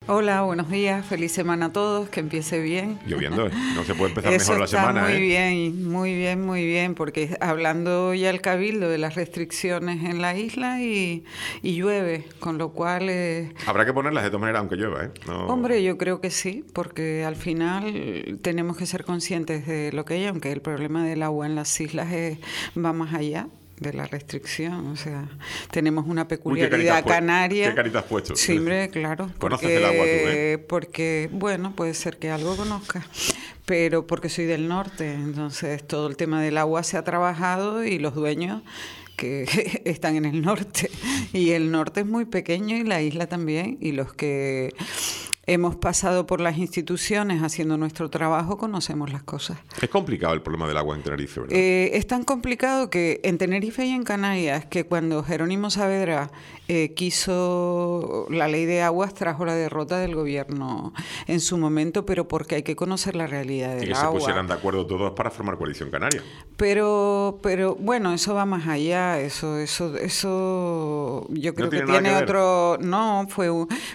Hola, buenos días, feliz semana a todos, que empiece bien. Lloviendo, no se puede empezar mejor la semana. Muy bien, muy bien, porque hablando ya el Cabildo de las restricciones en la isla y llueve, con lo cual... Habrá que ponerlas de todas maneras aunque llueva, ¿eh? No... Hombre, yo creo que sí, porque al final tenemos que ser conscientes de lo que hay, aunque el problema del agua en las islas va más allá de la restricción, o sea, tenemos una peculiaridad canaria. ¿Qué caritas has puesto? Sí, hombre, claro. ¿Conoces el agua tú, Porque, bueno, puede ser que algo conozca, pero porque soy del norte, entonces todo el tema del agua se ha trabajado y los dueños que están en el norte, y el norte es muy pequeño y la isla también, y los que hemos pasado por las instituciones haciendo nuestro trabajo, conocemos las cosas. Es complicado el problema del agua en Tenerife, ¿verdad? Es tan complicado que en Tenerife y en Canarias, que cuando Jerónimo Saavedra quiso la ley de aguas, trajo la derrota del gobierno en su momento, pero porque hay que conocer la realidad del agua. Y que se pusieran de acuerdo todos para formar coalición canaria. Pero bueno, eso va más allá, eso yo creo que tiene otro... No, fue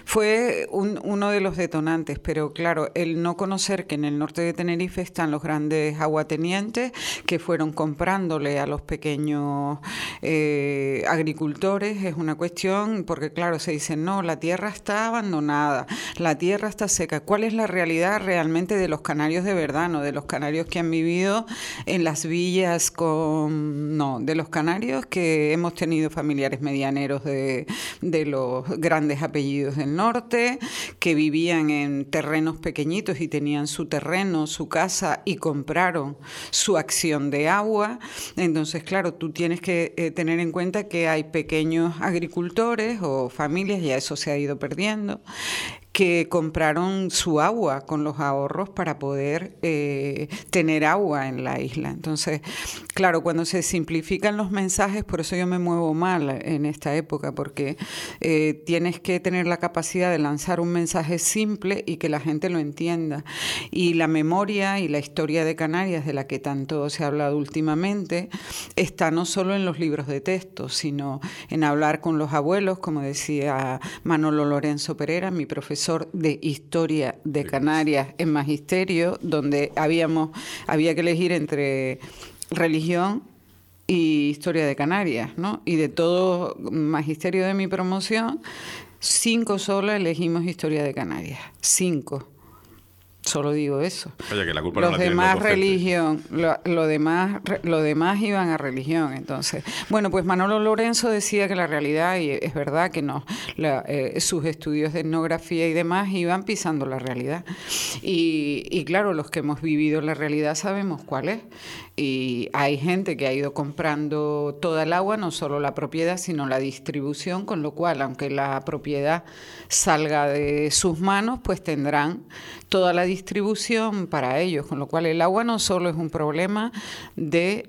uno de los detonantes, pero claro, el no conocer que en el norte de Tenerife están los grandes aguatenientes que fueron comprándole a los pequeños agricultores es una cuestión, porque claro, se dice, no, la tierra está abandonada, la tierra está seca. ¿Cuál es la realidad realmente de los canarios de verdad? No de los canarios que han vivido en las villas de los canarios que hemos tenido familiares medianeros de los grandes apellidos del norte, que vivían en terrenos pequeñitos y tenían su terreno, su casa y compraron su acción de agua. Entonces, claro, tú tienes que tener en cuenta que hay pequeños agricultores o familias, ya eso se ha ido perdiendo, que compraron su agua con los ahorros para poder tener agua en la isla. Entonces, claro, cuando se simplifican los mensajes, por eso yo me muevo mal en esta época, porque tienes que tener la capacidad de lanzar un mensaje simple y que la gente lo entienda. Y la memoria y la historia de Canarias, de la que tanto se ha hablado últimamente, está no solo en los libros de texto, sino en hablar con los abuelos, como decía Manolo Lorenzo Pereira, mi profesor de Historia de Canarias en Magisterio, donde había que elegir entre religión y Historia de Canarias, ¿no? Y de todo Magisterio de mi promoción, 5 solo elegimos Historia de Canarias, 5. Solo digo eso. Oye, que la culpa los no demás religión, lo demás iban a religión. Entonces, bueno, pues Manolo Lorenzo decía que la realidad, y es verdad que no, sus estudios de etnografía y demás iban pisando la realidad. Y claro, los que hemos vivido la realidad sabemos cuál es. Y hay gente que ha ido comprando toda el agua, no solo la propiedad, sino la distribución, con lo cual, aunque la propiedad salga de sus manos, pues tendrán toda la distribución para ellos, con lo cual el agua no solo es un problema de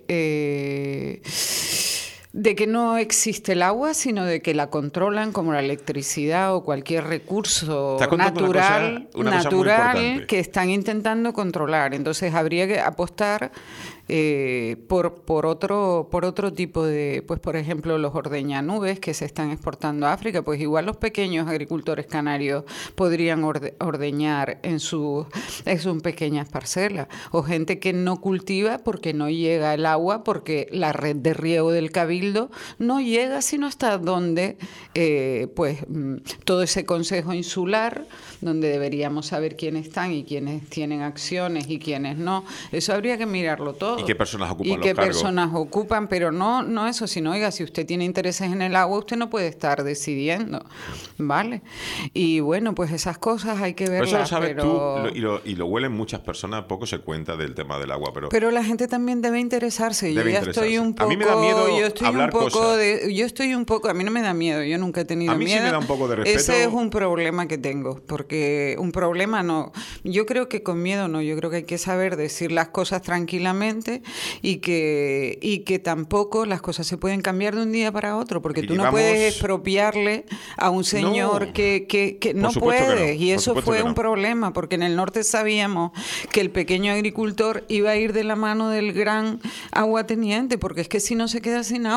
que no existe el agua, sino de que la controlan como la electricidad o cualquier recurso natural que están intentando controlar. Entonces habría que apostar por otro tipo de, pues por ejemplo los ordeñanubes que se están exportando a África, pues igual los pequeños agricultores canarios podrían ordeñar en sus pequeñas parcelas, o gente que no cultiva porque no llega el agua, porque la red de riego del Cabildo no llega sino hasta donde todo ese consejo insular, donde deberíamos saber quiénes están y quiénes tienen acciones y quiénes no. Eso habría que mirarlo todo. ¿Y qué personas ocupan los cargos? ¿Y qué personas cargos? ocupan? Pero no eso, sino, oiga, si usted tiene intereses en el agua, usted no puede estar decidiendo, ¿vale? Y bueno, pues esas cosas hay que verlas. Pero eso lo sabes tú y lo huelen muchas personas, poco se cuenta del tema del agua. Pero la gente también debe interesarse. Estoy un poco... A mí me da miedo hablar cosas. A mí no me da miedo, yo nunca he tenido miedo. A mí sí me da un poco de respeto. Ese es un problema que tengo, porque un problema no... Yo creo que con miedo no, yo creo que hay que saber decir las cosas tranquilamente y que tampoco las cosas se pueden cambiar de un día para otro, porque tú no puedes expropiarle a un señor que no puedes. Y eso fue un problema, porque en el norte sabíamos que el pequeño agricultor iba a ir de la mano del gran aguateniente, porque es que si no se queda sin agua.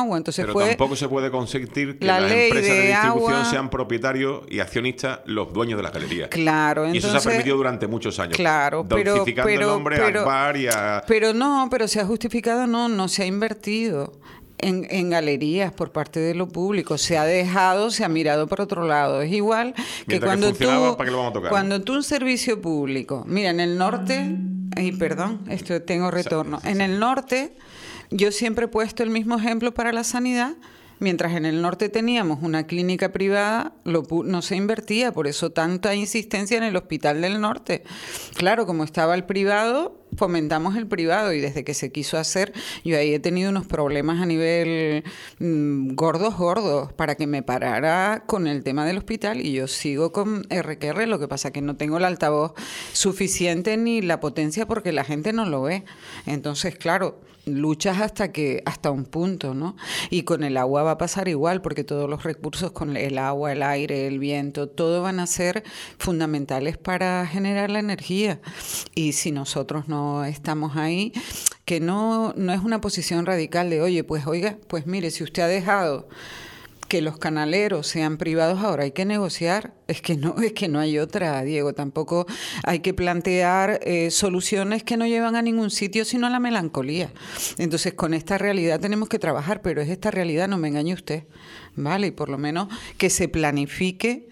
agua. Entonces pero tampoco se puede consentir que las empresas de distribución sean propietarios y accionistas los dueños de las galerías. Claro, entonces, y eso se ha permitido durante muchos años. Claro, dulcificando el nombre a Akbar y a... Pero se ha justificado, no se ha invertido en galerías por parte de lo público. Se ha dejado, se ha mirado por otro lado. Es igual que cuando tú un servicio público... Mira, en el norte... Ay, perdón, tengo retorno. En el norte, yo siempre he puesto el mismo ejemplo para la sanidad. Mientras en el norte teníamos una clínica privada, no se invertía, por eso tanta insistencia en el hospital del norte. Claro, como estaba el privado, fomentamos el privado, y desde que se quiso hacer, yo ahí he tenido unos problemas a nivel gordos, para que me parara con el tema del hospital, y yo sigo con RQR, lo que pasa que no tengo el altavoz suficiente ni la potencia porque la gente no lo ve. Entonces, claro, luchas hasta un punto, ¿no? Y con el agua va a pasar igual, porque todos los recursos, con el agua, el aire, el viento, todo van a ser fundamentales para generar la energía. Y si nosotros no estamos ahí, que no es una posición radical de, oye, pues oiga, pues mire, si usted ha dejado que los canaleros sean privados, ahora hay que negociar. Es que no hay otra, Diego. Tampoco hay que plantear soluciones que no llevan a ningún sitio, sino a la melancolía. Entonces, con esta realidad tenemos que trabajar, pero es esta realidad, no me engañe usted, ¿vale? Y por lo menos que se planifique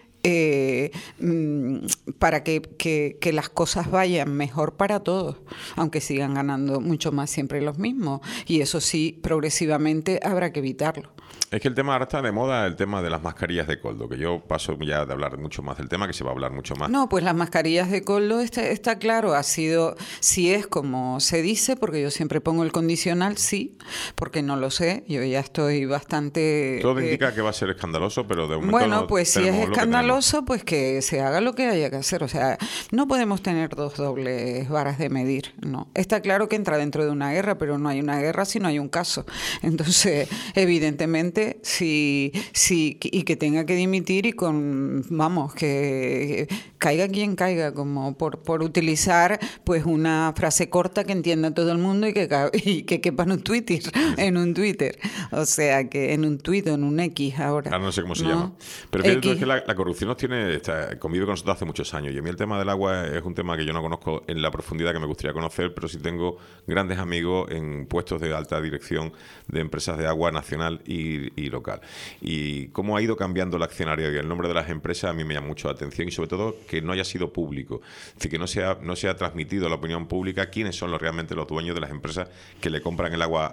para que las cosas vayan mejor para todos, aunque sigan ganando mucho más siempre los mismos. Y eso sí, progresivamente habrá que evitarlo. Es que el tema ahora está de moda, el tema de las mascarillas de coldo, que yo paso ya de hablar mucho más del tema, que se va a hablar mucho más. No, pues las mascarillas de coldo está claro, ha sido, si es como se dice, porque yo siempre pongo el condicional, sí, porque no lo sé, yo ya estoy bastante... Todo indica que va a ser escandaloso, pero de momento bueno, pues si es escandaloso, pues que se haga lo que haya que hacer. O sea, no podemos tener dos dobles varas de medir, ¿no? Está claro que entra dentro de una guerra, pero no hay una guerra si no hay un caso. Entonces, evidentemente, sí, y que tenga que dimitir y que caiga quien caiga, como por utilizar pues una frase corta que entienda todo el mundo y que quepa en un Twitter, o sea, que en un tuit o en un X ahora. No sé cómo se llama. Pero fíjate, es que la corrupción convive con nosotros hace muchos años, y a mí el tema del agua es un tema que yo no conozco en la profundidad que me gustaría conocer, pero sí tengo grandes amigos en puestos de alta dirección de empresas de agua nacional y local. Y cómo ha ido cambiando el accionario y el nombre de las empresas a mí me llama mucho la atención, y sobre todo que no haya sido público. Es decir, que no se ha transmitido a la opinión pública quiénes son realmente los dueños de las empresas que le compran el agua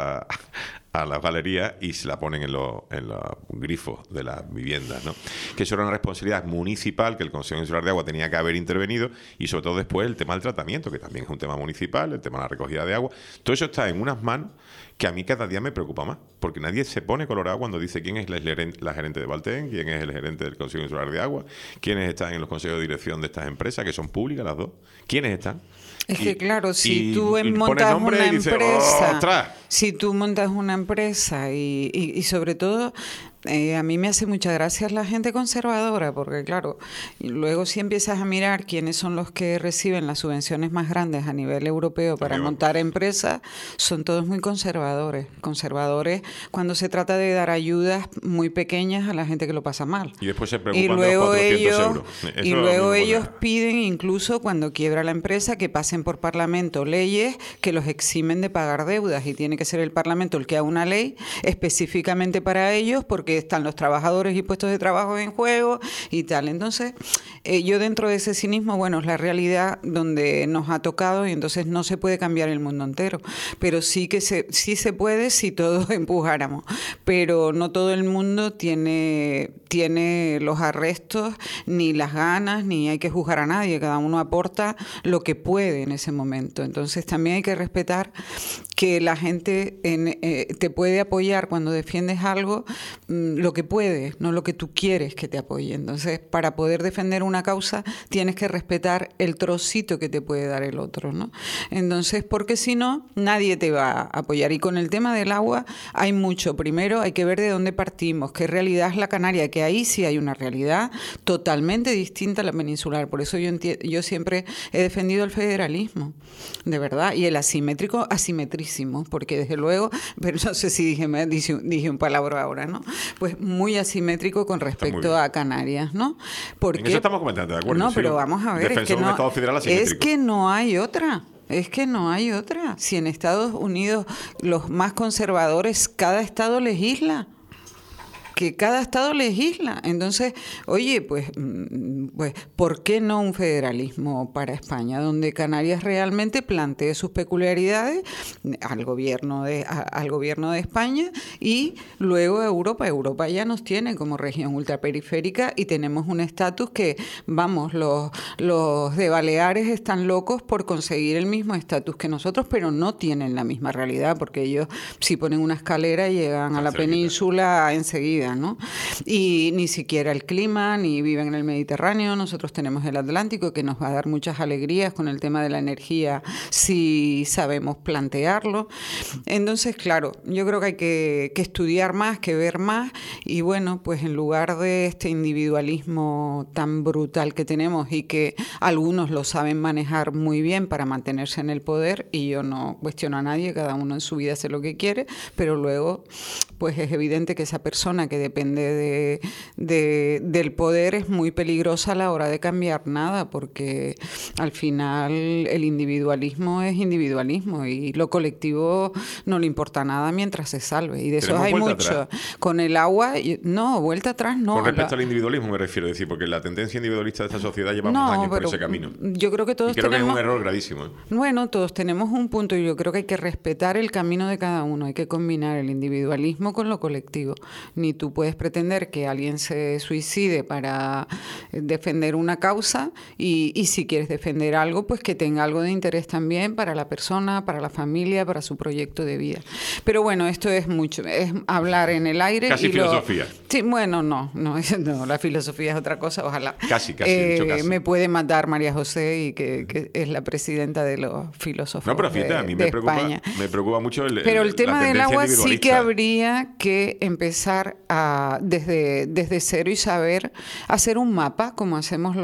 a las galerías y se la ponen en los grifos de las viviendas, ¿no? Que eso era una responsabilidad municipal, que el Consejo Insular de Agua tenía que haber intervenido, y sobre todo después el tema del tratamiento, que también es un tema municipal, el tema de la recogida de agua. Todo eso está en unas manos que a mí cada día me preocupa más, porque nadie se pone colorado cuando dice quién es la gerente de Valten, quién es el gerente del Consejo Insular de Agua, quiénes están en los consejos de dirección de estas empresas, que son públicas las dos, quiénes están. Es que claro, si tú montas una empresa, si tú montas una empresa y sobre todo... a mí me hace mucha gracia la gente conservadora, porque claro, luego si empiezas a mirar quiénes son los que reciben las subvenciones más grandes a nivel europeo para montar empresas, son todos muy conservadores cuando se trata de dar ayudas muy pequeñas a la gente que lo pasa mal. Y después se preocupan de los 400 euros. Y luego ellos piden, incluso cuando quiebra la empresa, que pasen por Parlamento leyes que los eximen de pagar deudas, y tiene que ser el Parlamento el que haga una ley específicamente para ellos, porque están los trabajadores y puestos de trabajo en juego y tal. Entonces, yo dentro de ese cinismo, bueno, es la realidad donde nos ha tocado, y entonces no se puede cambiar el mundo entero, pero sí se puede si todos empujáramos, pero no todo el mundo tiene los arrestos, ni las ganas, ni hay que juzgar a nadie, cada uno aporta lo que puede en ese momento. Entonces también hay que respetar que la gente te puede apoyar cuando defiendes algo, lo que puede, no lo que tú quieres que te apoye. Entonces, para poder defender una causa, tienes que respetar el trocito que te puede dar el otro, ¿no? Entonces, porque si no, nadie te va a apoyar. Y con el tema del agua hay mucho. Primero hay que ver de dónde partimos, qué realidad es la canaria, que ahí sí hay una realidad totalmente distinta a la peninsular. Por eso yo siempre he defendido el federalismo, de verdad, y el asimétrico asimetriza asimétricísimo, porque desde luego, pero no sé si dije un palabra ahora, ¿no? Pues muy asimétrico con respecto a Canarias, ¿no? Porque, en eso estamos comentando, ¿de acuerdo? No, sí, pero vamos a ver, es que no hay otra. Es que no hay otra. Si en Estados Unidos los más conservadores, cada estado legisla. Que cada estado legisla. Entonces, oye, pues, ¿por qué no un federalismo para España? Donde Canarias realmente plantee sus peculiaridades al gobierno de España y luego a Europa. Europa ya nos tiene como región ultraperiférica y tenemos un estatus que, vamos, los de Baleares están locos por conseguir el mismo estatus que nosotros, pero no tienen la misma realidad, porque ellos si ponen una escalera llegan a la península enseguida, ¿no? Y ni siquiera el clima, ni viven en el Mediterráneo. Nosotros tenemos el Atlántico, que nos va a dar muchas alegrías con el tema de la energía si sabemos plantearlo. Entonces, claro, yo creo que hay que estudiar más, que ver más, y bueno, pues en lugar de este individualismo tan brutal que tenemos y que algunos lo saben manejar muy bien para mantenerse en el poder, y yo no cuestiono a nadie, cada uno en su vida hace lo que quiere, pero luego pues es evidente que esa persona que depende del poder es muy peligrosa a la hora de cambiar nada, porque al final el individualismo es individualismo y lo colectivo no le importa nada mientras se salve, y de eso hay mucho. Con el agua, no, vuelta atrás no. Con respecto al individualismo me refiero, decir, porque la tendencia individualista de esta sociedad llevamos años por ese camino. Yo creo que todos creo que es un error gravísimo. Bueno, todos tenemos un punto, y yo creo que hay que respetar el camino de cada uno, hay que combinar el individualismo con lo colectivo. Ni tú puedes pretender que alguien se suicide para defender una causa y si quieres defender algo, pues que tenga algo de interés también para la persona, para la familia, para su proyecto de vida. Pero bueno, esto es mucho, es hablar en el aire. Casi filosofía. Sí, bueno, no, la filosofía es otra cosa, ojalá. Casi, dicho casi. Me puede matar María José, y que es la presidenta de los filósofos. No, pero fíjate, a mí me preocupa mucho pero el tema del agua sí que habría que empezar desde cero y saber hacer un mapa, como hacemos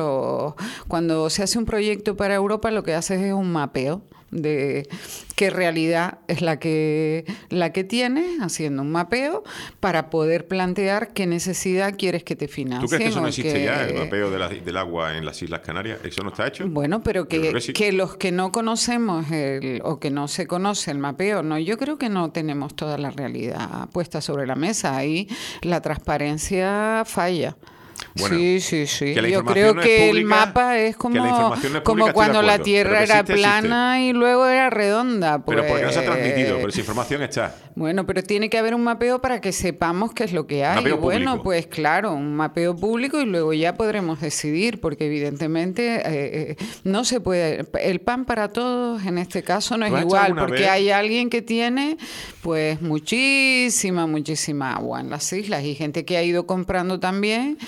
cuando se hace un proyecto para Europa, lo que haces es un mapeo de qué realidad es la que tienes, haciendo un mapeo para poder plantear qué necesidad quieres que te financien. ¿Tú crees que eso no existe ya, el mapeo del agua en las Islas Canarias? ¿Eso no está hecho? Bueno, pero que los que no conocemos o que no se conoce el mapeo, no, yo creo que no tenemos toda la realidad puesta sobre la mesa. Ahí la transparencia falla. Bueno, sí. Yo creo que el mapa es como cuando la Tierra era plana y luego era redonda. Pero ¿por qué no se ha transmitido? Pero esa información está. Bueno, pero tiene que haber un mapeo para que sepamos qué es lo que hay. Bueno, pues claro, un mapeo público, y luego ya podremos decidir, porque evidentemente no se puede. El pan para todos en este caso no es igual, porque hay alguien que tiene pues muchísima agua en las islas, y gente que ha ido comprando también,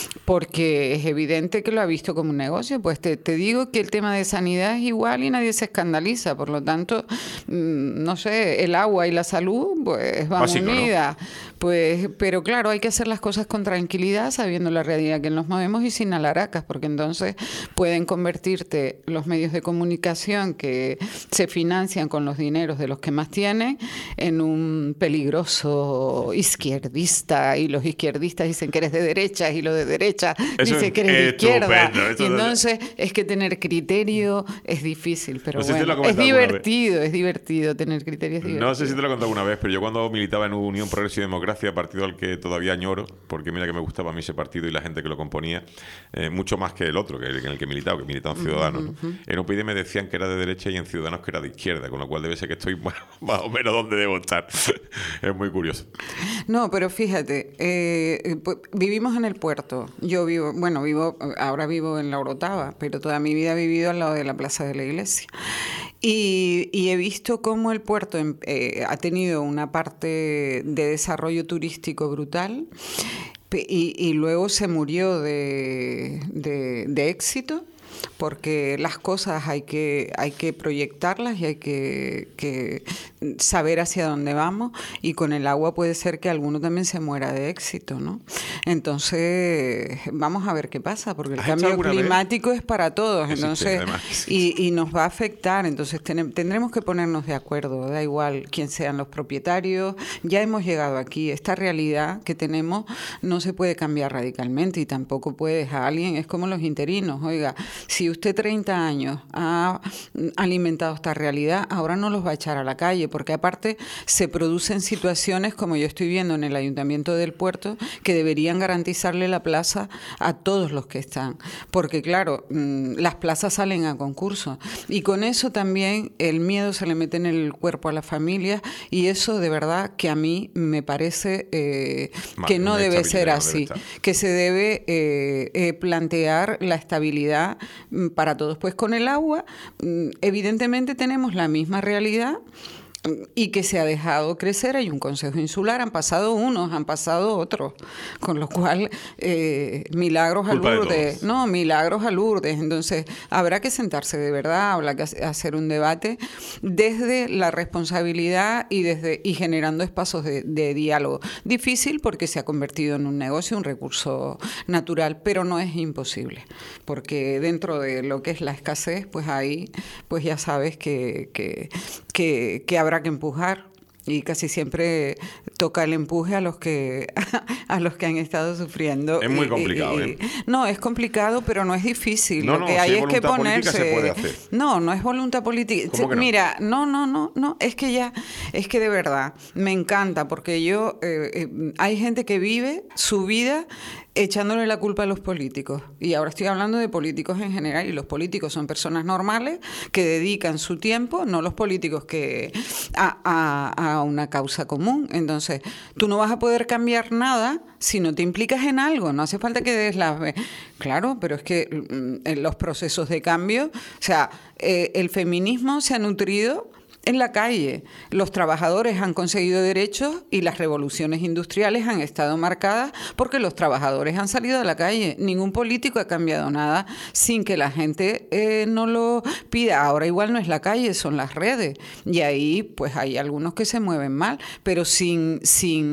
porque es evidente que lo ha visto como un negocio. Pues te digo que el tema de sanidad es igual y nadie se escandaliza. Por lo tanto, no sé, el agua y la salud pues van unidas. ¿No? Pues, pero claro, hay que hacer las cosas con tranquilidad, sabiendo la realidad que nos movemos y sin alaracas, porque entonces pueden convertirte los medios de comunicación que se financian con los dineros de los que más tienen en un peligroso izquierdista, y los izquierdistas dicen que eres de derecha y los de derecha dicen que eres de izquierda. Y entonces es que tener criterio es difícil, pero bueno, es divertido tener criterios. No sé si te lo he contado alguna vez, pero yo cuando militaba en Unión Progreso y Democracia, partido al que todavía añoro, porque mira que me gustaba a mí ese partido y la gente que lo componía, mucho más que el otro, que en el que militaba en Ciudadanos, ¿no? En UPyD me decían que era de derecha y en Ciudadanos que era de izquierda, con lo cual debe ser que estoy más o menos donde debo estar. Es muy curioso. No, pero fíjate, vivimos en el puerto. Yo ahora vivo en La Orotava, pero toda mi vida he vivido al lado de la Plaza de la Iglesia. Y he visto cómo el puerto ha tenido una parte de desarrollo turístico brutal, y luego se murió de éxito. porque las cosas hay que proyectarlas y hay que saber hacia dónde vamos, y con el agua puede ser que alguno también se muera de éxito, ¿no? Entonces, vamos a ver qué pasa, porque el cambio climático es para todos, entonces, y nos va a afectar, entonces tendremos que ponernos de acuerdo, da igual quién sean los propietarios, ya hemos llegado aquí, esta realidad que tenemos no se puede cambiar radicalmente, y tampoco puedes a alguien, es como los interinos, oiga, si usted 30 años ha alimentado esta realidad, ahora no los va a echar a la calle, porque aparte se producen situaciones como yo estoy viendo en el Ayuntamiento del Puerto, que deberían garantizarle la plaza a todos los que están, porque claro, las plazas salen a concurso, y con eso también el miedo se le mete en el cuerpo a las familias, y eso de verdad que a mí me parece que no debe ser así, que se debe plantear la estabilidad para todos. Pues con el agua, evidentemente tenemos la misma realidad, y que se ha dejado crecer. Hay un consejo insular, han pasado unos, han pasado otros, con lo cual milagros a Lourdes, no, milagros a Lourdes. Entonces habrá que sentarse de verdad, habrá que hacer un debate desde la responsabilidad y generando espacios de diálogo. Difícil porque se ha convertido en un negocio, un recurso natural, pero no es imposible, porque dentro de lo que es la escasez, pues ahí, pues ya sabes que habrá que empujar, y casi siempre toca el empuje a los que han estado sufriendo. Es muy complicado. No, es complicado, pero no es difícil. No, lo que hay es que ponerse. Se puede hacer. No es voluntad política. ¿Cómo que no? Mira, no, es que de verdad me encanta, porque yo hay gente que vive su vida echándole la culpa a los políticos. Y ahora estoy hablando de políticos en general, y los políticos son personas normales que dedican su tiempo, no los políticos que a una causa común. Entonces, tú no vas a poder cambiar nada si no te implicas en algo. No hace falta que des las... Claro, pero es que en los procesos de cambio, o sea, el feminismo se ha nutrido en la calle. Los trabajadores han conseguido derechos, y las revoluciones industriales han estado marcadas porque los trabajadores han salido a la calle. Ningún político ha cambiado nada sin que la gente no lo pida. Ahora igual no es la calle, son las redes, y ahí pues hay algunos que se mueven mal, pero sin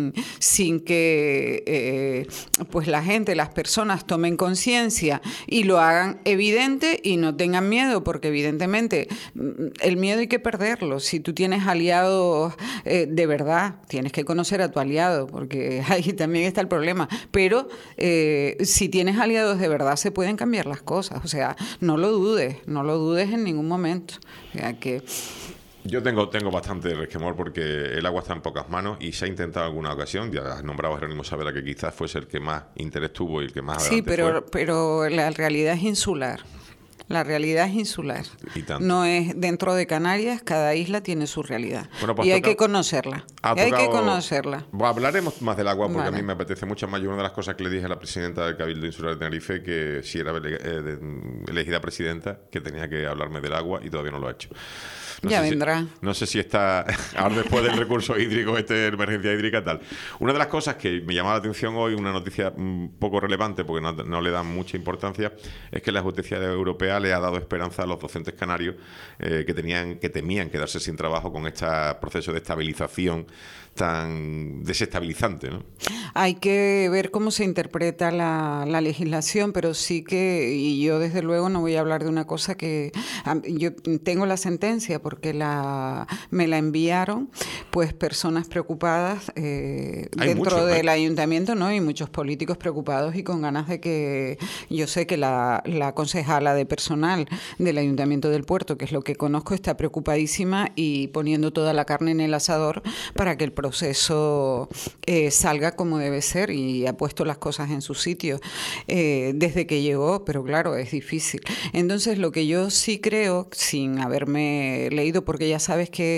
que pues la gente, las personas tomen conciencia y lo hagan evidente y no tengan miedo, porque evidentemente el miedo hay que perderlo. Si tú tienes aliados de verdad, tienes que conocer a tu aliado, porque ahí también está el problema. Pero si tienes aliados de verdad, se pueden cambiar las cosas. O sea, no lo dudes en ningún momento. O sea, que... Yo tengo bastante resquemor porque el agua está en pocas manos, y se ha intentado en alguna ocasión. Ya has nombrado a Jerónimo Saavedra, que quizás fuese el que más interés tuvo y el que más adelante fue. pero la realidad es insular. La realidad es insular. No es dentro de Canarias, cada isla tiene su realidad. Bueno, pues y hay que conocerla. Hablaremos más del agua, porque a mí me apetece mucho más. Yo una de las cosas que le dije a la presidenta del Cabildo Insular de Tenerife, que si era elegida presidenta, que tenía que hablarme del agua, y todavía no lo ha hecho. Ya vendrá. No sé si está ahora, después del recurso hídrico, emergencia hídrica, tal. Una de las cosas que me llamaba la atención hoy, una noticia un poco relevante, porque no le dan mucha importancia, es que la justicia europea le ha dado esperanza a los docentes canarios que temían quedarse sin trabajo con este proceso de estabilización tan desestabilizante, ¿no? Hay que ver cómo se interpreta la legislación, pero sí que, y yo desde luego no voy a hablar de una cosa que yo tengo la sentencia porque me la enviaron, pues personas preocupadas dentro del ayuntamiento, ¿no? Y muchos políticos preocupados y con ganas de que, yo sé que la concejala de personal del Ayuntamiento del Puerto, que es lo que conozco, está preocupadísima y poniendo toda la carne en el asador para que el proceso salga como debe ser, y ha puesto las cosas en su sitio desde que llegó, pero claro, es difícil. Entonces, lo que yo sí creo, sin haberme leído, porque ya sabes que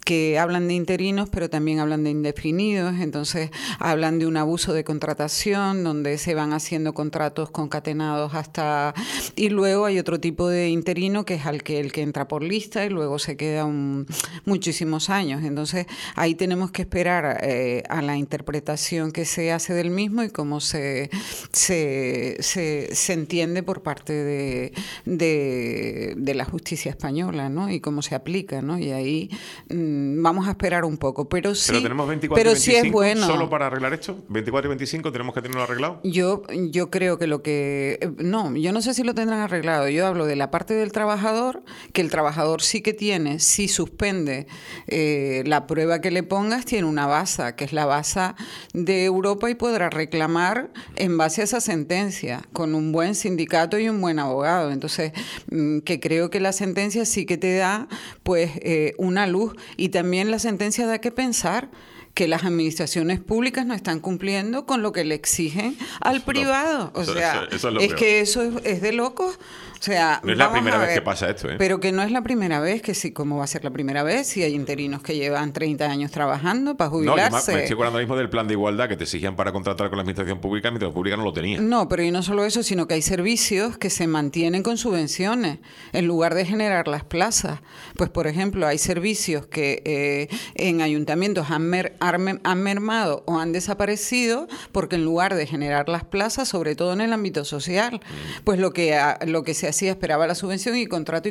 que hablan de interinos, pero también hablan de indefinidos. Entonces hablan de un abuso de contratación, donde se van haciendo contratos concatenados hasta... Y luego hay otro tipo de interino, que es el que entra por lista y luego se queda muchísimos años. Entonces ahí tenemos que esperar a la interpretación que se hace del mismo y cómo se entiende por parte de la justicia española, ¿no? Y cómo se aplica, ¿no? Y ahí vamos a esperar un poco, pero sí, pero tenemos 24 y 25 sí es bueno. ¿Solo para arreglar esto? ¿24 y 25 tenemos que tenerlo arreglado? Yo creo que no, yo no sé si lo tendrán arreglado. Yo hablo de la parte del trabajador, que el trabajador sí que tiene, si suspende la prueba que le pongas, tiene una base, que es la base de Europa, y podrá reclamar en base a esa sentencia, con un buen sindicato y un buen abogado. Entonces, que creo que la sentencia sí que te da pues una luz, y también la sentencia da que pensar que las administraciones públicas no están cumpliendo con lo que le exigen al privado. O sea, eso es, es que eso es de locos. O sea, no es la primera vez que pasa esto, ¿eh? Pero que no es la primera vez, que sí, ¿cómo va a ser la primera vez? Si hay interinos que llevan 30 años trabajando para jubilarse. No, me estoy acordando mismo del plan de igualdad que te exigían para contratar con la administración pública, mientras la pública no lo tenía. No, pero y no solo eso, sino que hay servicios que se mantienen con subvenciones en lugar de generar las plazas. Pues, por ejemplo, hay servicios que en ayuntamientos han mermado o han desaparecido porque en lugar de generar las plazas, sobre todo en el ámbito social, pues lo que se hacía, esperaba la subvención y contrato.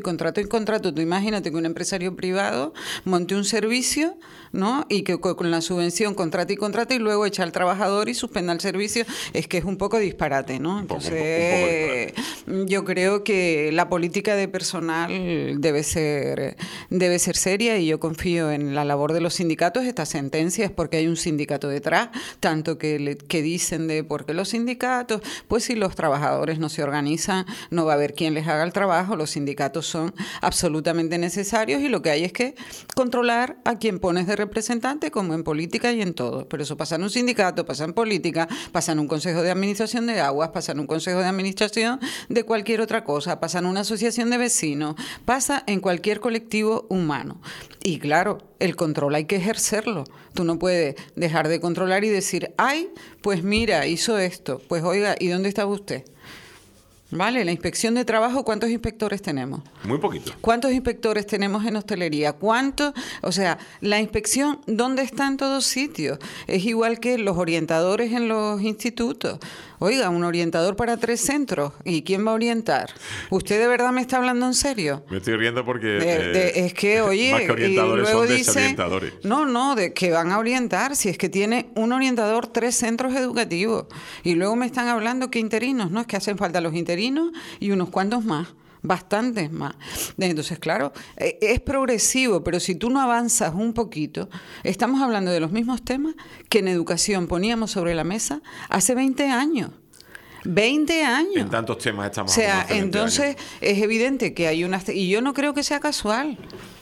Tú imagínate que un empresario privado monte un servicio, ¿no? Y que con la subvención contrata y luego echa al trabajador y suspenda el servicio. Es que es un poco disparate, ¿no? Entonces, yo creo que la política de personal debe ser seria, y yo confío en la labor de los sindicatos. Esta sentencia es porque hay un sindicato detrás, tanto que dicen de por qué los sindicatos, pues si los trabajadores no se organizan, no va a haber quien les haga el trabajo. Los sindicatos son absolutamente necesarios, y lo que hay es que controlar a quien pones de representante, como en política y en todo. Pero eso pasa en un sindicato, pasa en política, pasa en un consejo de administración de aguas, pasa en un consejo de administración de cualquier otra cosa, pasa en una asociación de vecinos, pasa en cualquier colectivo humano. Y claro, el control hay que ejercerlo. Tú no puedes dejar de controlar y decir, ay, pues mira, hizo esto. Pues oiga, ¿y dónde estaba usted? Vale, la inspección de trabajo, ¿cuántos inspectores tenemos? Muy poquito. ¿Cuántos inspectores tenemos en hostelería? ¿Cuántos? O sea, la inspección, ¿dónde está en todos sitios? Es igual que los orientadores en los institutos. Oiga, un orientador para 3 centros. ¿Y quién va a orientar? ¿Usted de verdad me está hablando en serio? Me estoy riendo porque... es que, oye... Más que orientadores, y luego son desorientadores. No, de que van a orientar. Si es que tiene un orientador 3 centros educativos. Y luego me están hablando que interinos, ¿no? Es que hacen falta los interinos y unos cuantos más. Bastantes más. Entonces, claro, es progresivo, pero si tú no avanzas un poquito, estamos hablando de los mismos temas que en educación poníamos sobre la mesa hace 20 años. 20 años. En tantos temas estamos hablando. O sea, hace 20 entonces años. Es evidente que hay unas... Y yo no creo que sea casual.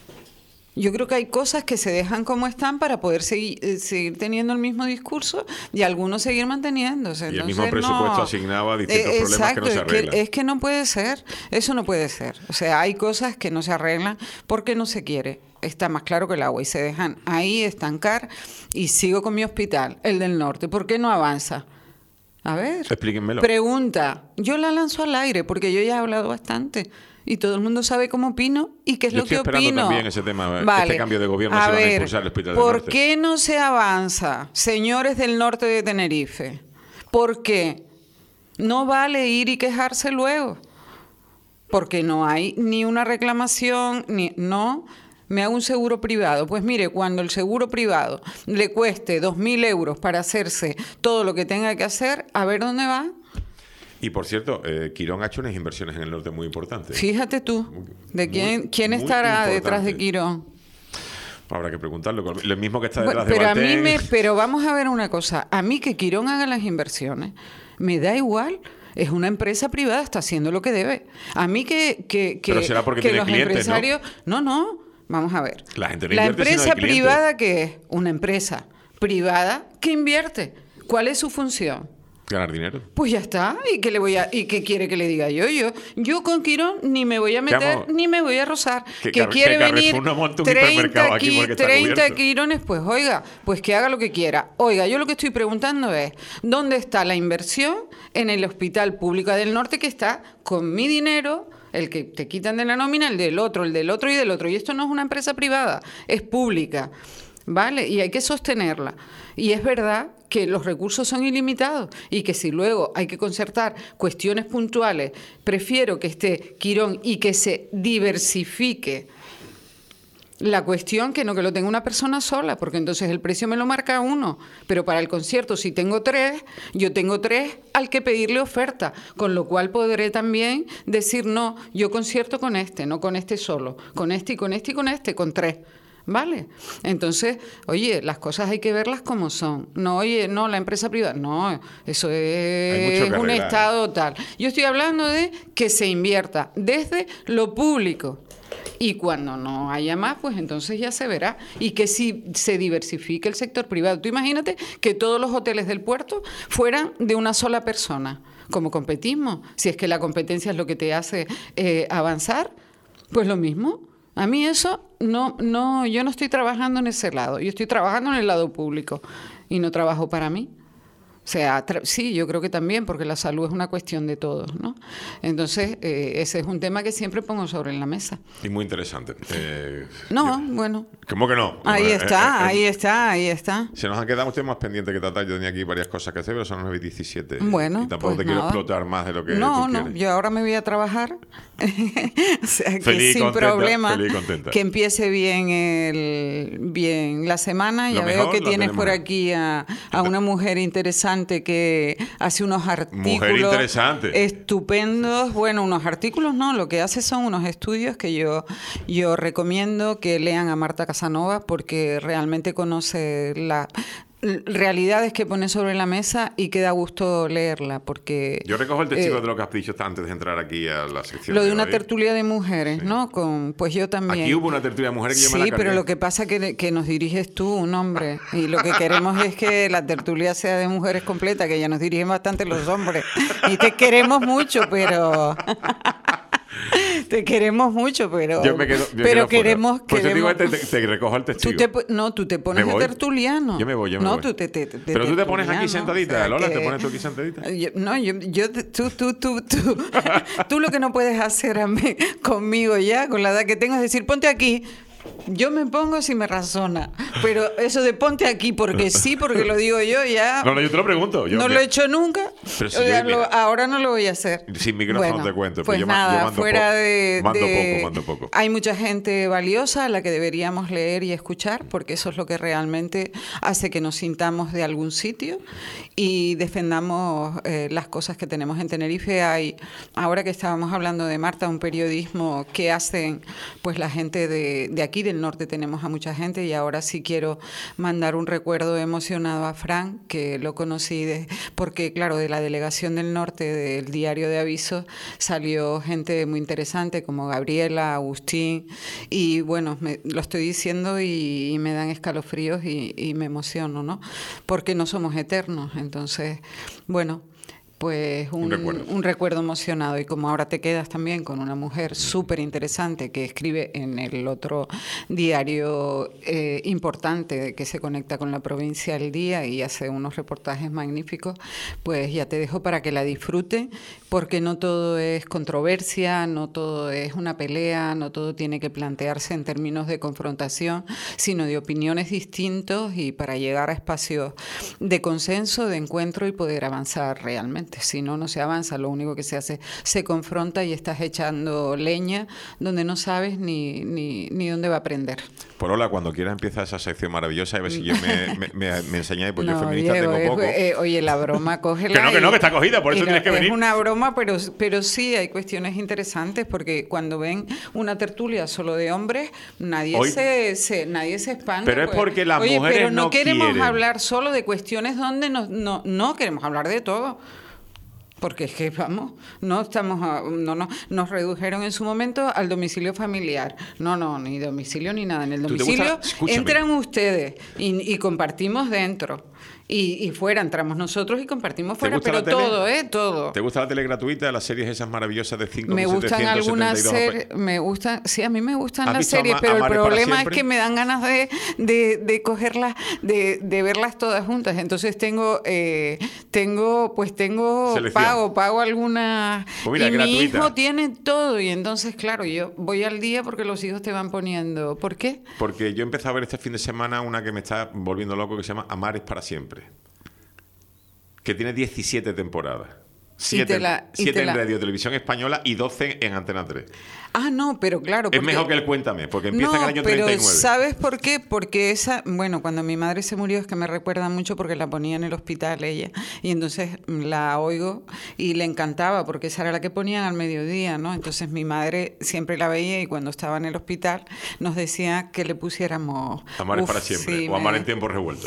Yo creo que hay cosas que se dejan como están para poder seguir teniendo el mismo discurso y algunos seguir manteniéndose. Y el mismo presupuesto asignado a distintos problemas que no se arreglan. Es que no puede ser, eso no puede ser. O sea, hay cosas que no se arreglan porque no se quiere. Está más claro que el agua y se dejan ahí estancar. Y sigo con mi hospital, el del norte. ¿Por qué no avanza? A ver, explíquenmelo. Pregunta. Yo la lanzo al aire porque yo ya he hablado bastante. Y todo el mundo sabe cómo opino y qué es lo que opino. Yo estoy esperando también ese tema, vale. Este cambio de gobierno se va a impulsar el Hospital del Norte. ¿Por qué no se avanza, señores del norte de Tenerife? ¿Por qué? No vale ir y quejarse luego. Porque no hay ni una reclamación, no. Me hago un seguro privado. Pues mire, cuando el seguro privado le cueste 2.000 euros para hacerse todo lo que tenga que hacer, a ver dónde va. Y por cierto, Quirón ha hecho unas inversiones en el norte muy importantes. Fíjate tú, ¿de quién estará detrás de Quirón? Habrá que preguntarlo. Lo mismo que está detrás de Valtén. Pero vamos a ver una cosa. A mí que Quirón haga las inversiones, me da igual. Es una empresa privada, está haciendo lo que debe. A mí Pero será porque tiene los clientes, empresarios... No. Vamos a ver. La gente no la invierte empresa si no hay privada, ¿qué es? Una empresa privada que invierte. ¿Cuál es su función? Ganar dinero. Pues ya está. ¿Y qué quiere que le diga yo? Yo con Quirón ni me voy a meter ni me voy a rozar. Que quiere venir 30 Quirones, pues oiga, pues que haga lo que quiera. Oiga, yo lo que estoy preguntando es, ¿dónde está la inversión en el Hospital Público del Norte que está con mi dinero? El que te quitan de la nómina, el del otro y del otro. Y esto no es una empresa privada, es pública, ¿vale? Y hay que sostenerla. Y es verdad que los recursos son ilimitados y que si luego hay que concertar cuestiones puntuales, prefiero que esté Quirón y que se diversifique la cuestión que no que lo tenga una persona sola, porque entonces el precio me lo marca uno. Pero para el concierto, si tengo 3, yo tengo 3 al que pedirle oferta, con lo cual podré también decir, no, yo concierto con este, no con este solo, con este y con este y con este, con 3. ¿Vale? Entonces, oye, las cosas hay que verlas como son. No, oye, no, la empresa privada, no, eso es un estado tal. Yo estoy hablando de que se invierta desde lo público. Y cuando no haya más, pues entonces ya se verá. Y que si se diversifique el sector privado. Tú imagínate que todos los hoteles del puerto fueran de una sola persona. ¿Cómo competimos? Si es que la competencia es lo que te hace avanzar, pues lo mismo. A mí eso no, yo no estoy trabajando en ese lado. Yo estoy trabajando en el lado público y no trabajo para mí. O sea, sí, yo creo que también, porque la salud es una cuestión de todos, ¿no? Entonces, ese es un tema que siempre pongo sobre la mesa. Y muy interesante. Bueno. ¿Cómo que no? Ahí está. Se nos han quedado muchos temas pendientes que tratar. Yo tenía aquí varias cosas que hacer, pero son las 9:17. Bueno, y tampoco te quiero explotar más de lo que tú quieres. Yo ahora me voy a trabajar. O sea, que feliz, sin contenta, problema. Feliz, contenta. Que empiece bien la semana. Ya veo que tienes por aquí a una mujer interesante que hace unos artículos estupendos. Bueno, unos artículos no, lo que hace son unos estudios que yo recomiendo que lean a Marta Casanova, porque realmente conoce las realidades que pone sobre la mesa y que da gusto leerla, porque... Yo recojo el testigo de lo que has dicho antes de entrar aquí a la sección. Lo de una tertulia de mujeres, sí. ¿No? Pues yo también. Aquí hubo una tertulia de mujeres que yo me la cargué. Sí, pero lo que pasa es que nos diriges tú, un hombre, y lo que queremos es que la tertulia sea de mujeres completa, que ya nos dirigen bastante los hombres. Y te queremos mucho, pero... Te queremos mucho, pero queremos... Pues yo digo, te recojo el testigo. Tú te pones de tertuliano. Yo me voy. Pero tú te pones aquí sentadita, o sea, Lola, ¿te pones tú aquí sentadita? Tú lo que no puedes hacer conmigo ya, con la edad que tengo, es decir, ponte aquí. Yo me pongo si me razona, pero eso de ponte aquí porque sí, porque lo digo yo ya... No, yo te lo pregunto. No lo he hecho nunca, ahora no lo voy a hacer. Sin micrófono te cuento. Pues nada, fuera de... Mando poco. Hay mucha gente valiosa a la que deberíamos leer y escuchar, porque eso es lo que realmente hace que nos sintamos de algún sitio y defendamos las cosas que tenemos en Tenerife. Ahora que estábamos hablando de Marta, un periodismo que hacen pues la gente de aquí del norte, tenemos a mucha gente, y ahora sí quiero mandar un recuerdo emocionado a Fran, que lo conocí porque claro, de la delegación del norte del diario de avisos salió gente muy interesante como Gabriela, Agustín, y bueno, lo estoy diciendo y me dan escalofríos y me emociono, ¿no? Porque no somos eternos, entonces, bueno, pues un recuerdo emocionado. Y como ahora te quedas también con una mujer súper interesante que escribe en el otro diario importante que se conecta con la provincia El Día y hace unos reportajes magníficos, pues ya te dejo para que la disfruten, porque no todo es controversia, no todo es una pelea, no todo tiene que plantearse en términos de confrontación, sino de opiniones distintos, y para llegar a espacios de consenso, de encuentro y poder avanzar realmente. Si no, no se avanza, lo único que se hace, se confronta y estás echando leña donde no sabes ni dónde va a prender. Por hola, cuando quieras empieza esa sección maravillosa y a ver si yo me enseñáis, pues no, yo feminista tengo poco. Oye, la broma, cógela. que está cogida, por eso tienes que venir. Es una broma, pero sí hay cuestiones interesantes, porque cuando ven una tertulia solo de hombres, nadie se espanta. Pero es porque las mujeres pero no queremos quieren hablar solo de cuestiones donde no queremos hablar de todo. Porque es que, vamos, nos redujeron en su momento al domicilio familiar. No, ni domicilio ni nada. En el domicilio entran ustedes y compartimos dentro. Y fuera, entramos nosotros y compartimos fuera, pero todo, todo. ¿Te gusta la tele gratuita, las series esas maravillosas de 5 Me gustan algunas series, sí, a mí me gustan las series, pero el problema es que me dan ganas de cogerlas, de verlas todas juntas. Entonces tengo pago algunas, pues mira, y gratuita. Mi hijo tiene todo, y entonces, claro, yo voy al día porque los hijos te van poniendo. ¿Por qué? Porque yo empecé a ver este fin de semana una que me está volviendo loco, que se llama Amar es para siempre, que tiene 17 temporadas. 7 en Radio Televisión Española y 12 en Antena 3. Ah, no, pero claro. Es mejor que el Cuéntame, porque empieza en el año 39. ¿Sabes por qué? Porque cuando mi madre se murió, es que me recuerda mucho porque la ponía en el hospital ella. Y entonces la oigo y le encantaba, porque esa era la que ponían al mediodía, ¿no? Entonces mi madre siempre la veía y cuando estaba en el hospital nos decía que le pusiéramos... Amar es para siempre, sí, o Amar en tiempos revueltos.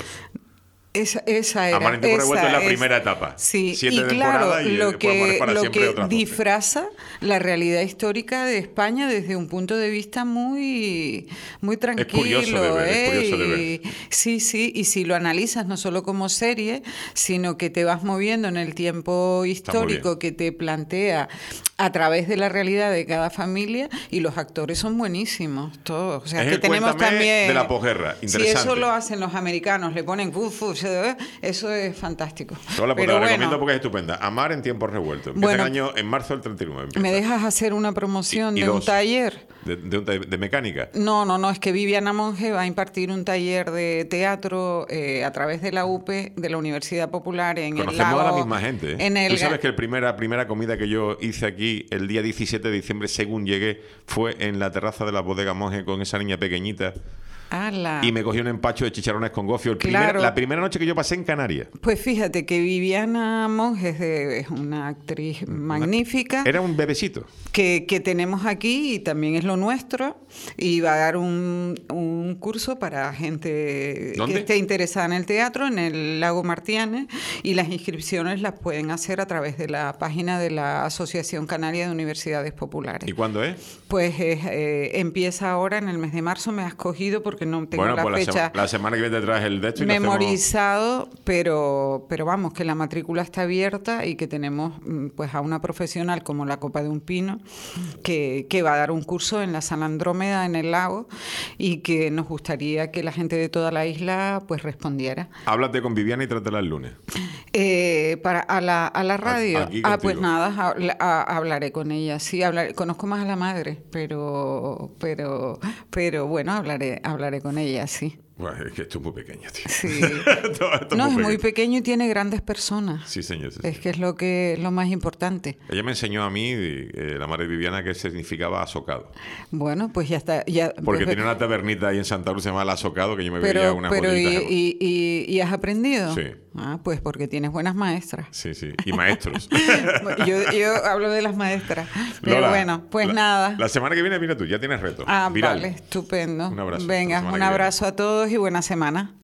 Esa era. Amar en tiempo revuelto es la primera etapa. Sí, 7 y claro, temporadas y lo que disfraza la realidad histórica de España desde un punto de vista muy, muy tranquilo. Es curioso de ver, es curioso de ver. Sí, y si lo analizas no solo como serie, sino que te vas moviendo en el tiempo histórico que te plantea a través de la realidad de cada familia, y los actores son buenísimos, todos. O sea, es que el tenemos también... de la posguerra, interesante. Si eso lo hacen los americanos, le ponen eso es fantástico. Te la recomiendo porque es estupenda. Amar en tiempos revueltos. Empieza el año en marzo del 39. Empieza. ¿Me dejas hacer una promoción de un taller? ¿De mecánica? No, es que Viviana Monge va a impartir un taller de teatro a través de la UPE, de la Universidad Popular en el Lago. Conocemos a la misma gente. Tú sabes que la primera comida que yo hice aquí el día 17 de diciembre, según llegué, fue en la terraza de la bodega Monge con esa niña pequeñita. Y me cogí un empacho de chicharrones con gofio. La primera noche que yo pasé en Canarias. Pues fíjate que Viviana Monge es una actriz magnífica. Era un bebecito. Que tenemos aquí y también es lo nuestro. Y va a dar un curso para gente que esté interesada en el teatro en el Lago Martianes. Y las inscripciones las pueden hacer a través de la página de la Asociación Canaria de Universidades Populares. ¿Y cuándo es? Pues empieza ahora en el mes de marzo. Me has cogido porque no tengo la fecha. La semana que viene te traes el de esto y memorizado, pero vamos, que la matrícula está abierta y que tenemos pues a una profesional como la Copa de un Pino que va a dar un curso en la Sala Andrómeda en el lago, y que nos gustaría que la gente de toda la isla pues respondiera. Háblate con Viviana y trátela el lunes. A la radio. Pues nada, hablaré con ella. Sí, conozco más a la madre, pero bueno, hablaré con ella, sí. Bueno, es que esto es muy pequeño, tío. Sí. esto es muy pequeño y tiene grandes personas. Sí, señor. Sí, es que es lo más importante. Ella me enseñó a mí, la madre Viviana, que significaba asocado. Bueno, pues ya está. Porque tiene una tabernita ahí en Santa Cruz, se llama El Asocado, que yo me veía unas botellitas. ¿Y has aprendido? Sí. Pues porque tienes buenas maestras. Sí. Y maestros. yo hablo de las maestras. Pero Lola, bueno, pues nada. La semana que viene, mira tú, ya tienes reto. Vale, estupendo. Un abrazo. Venga, un abrazo a todos y buena semana.